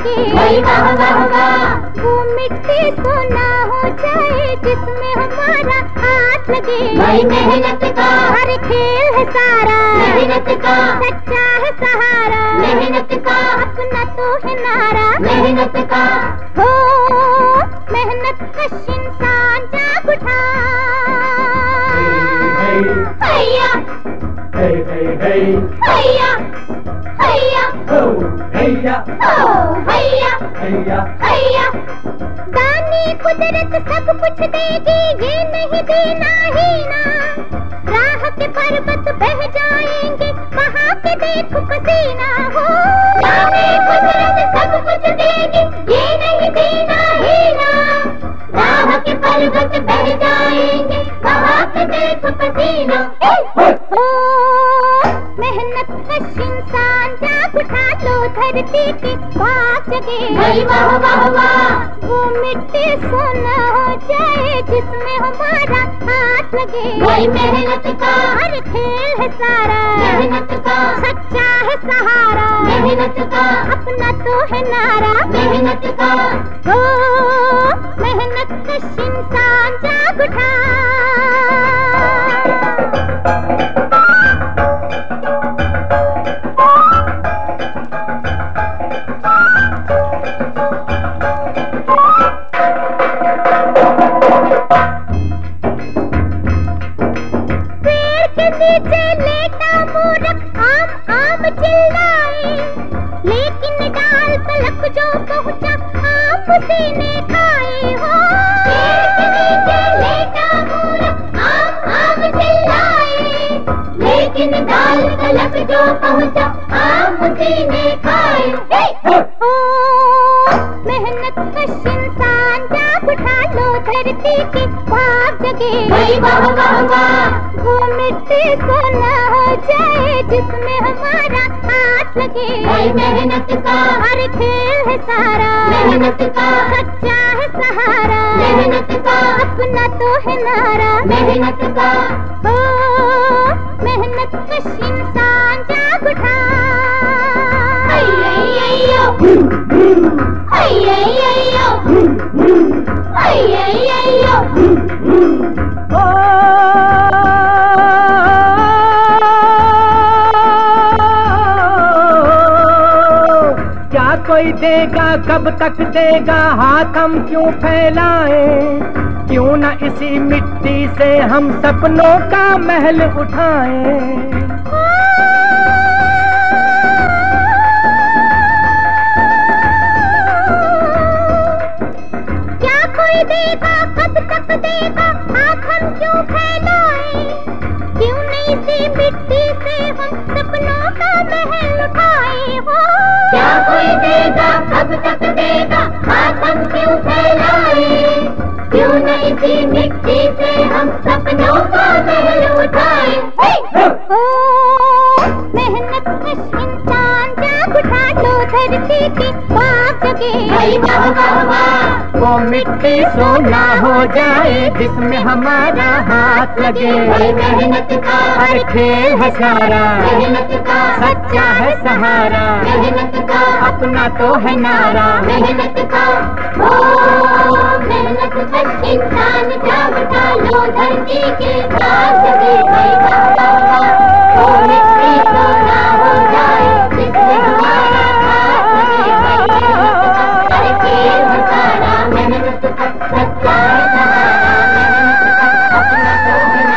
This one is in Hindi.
लगे। भाई वाह वाह वाह। वो मिट्टी सोना हो जाए जिसमें हमारा हाथ लगे। भाई मेहनत का हर खेल है सारा, मेहनत का सच्चा है सहारा, मेहनत का अपना तो है नारा। मेहनत का हो मेहनत कश इंसान जाग उठा। हैया हैया हैया हो हैया हो हैया हैया हैया। दानी कुदरत सब कुछ देगी, ये नहीं देना ही ना। राह के पर्वत बह जाएंगे, बहा के देख पसीना। हो दानी कुदरत सब कुछ देगी, ये नहीं देना ही ना। राह के पर्वत बह जाएंगे, बहा के देख पसीना। हो मेहनत कश इंसान जाग उठा। लो धरती के पास जगे। भाई वाह वाह वाह। वो मिट्टी सोना हो जाए जिसमें हमारा हाथ लगे। भाई मेहनत का हर खेल है सारा, मेहनत का सच्चा है सहारा, मेहनत का अपना तो है नारा। मेहनत का हो मेहनत कश इंसान जाग उठा। पेड़ के नीचे लेटा मूर्ख आम आम चिल्लाए, लेकिन डाल तलक जो पहुंचा आम उसी ने खाए। हो पेड़ के नीचे लेटा मूर्ख आम आम चिल्लाए, लेकिन डाल तलक जो पहुंचा आम उसी ने खाए। ओ मेहनत कश इंसान जाग उठा। लो धरती के पाप जगे। भाई वाह वाह वाह। वो मिट्टी सोना हो जाए जिसमें हमारा हाथ लगे। भाई मेहनत का हर खेल है सारा, मेहनत का सच्चा है सहारा, मेहनत का अपना तो है नारा। मेहनत का हो मेहनत कश इंसान जाग उठा। क्या कोई देगा, कब तक देगा, हाथ हम क्यों फैलाएं? क्यों न इसी मिट्टी से हम सपनों का महल उठाएं? क्या कोई देगा, कब तक देगा, हाथ हम क्यों फैलाएं? क्यों नहीं इसी मिट्टी से हम सपनों का महल उठाए। हो क्या कोई देगा, कब तक देगा, हाथ हम क्यों फैलाए? क्यों न इसी मिट्टी से हम सपनों का महल उठाए। ओ मेहनत कश इंसान जाग उठा। लो धरती के पाप जगे। भाई वाह वाह वाह। वो मिट्टी सोना हो जाए जिसमें हमारा हाथ लगे। भाई मेहनत का हर खेल है सारा, मेहनत का सच्चा है सहारा, मेहनत का अपना तो है नारा। मेहनत का हो मेहनत कश इंसान जाग उठा। लो धरती के पास जगे। भाई वाह वाह वाह। वो मिट्टी सोना हो जाए जिसमें हमारा हाथ लगे। भाई मेहनत का हर खेल है सारा, मेहनत का सच्चा है सहारा, मेहनत का अपना तो है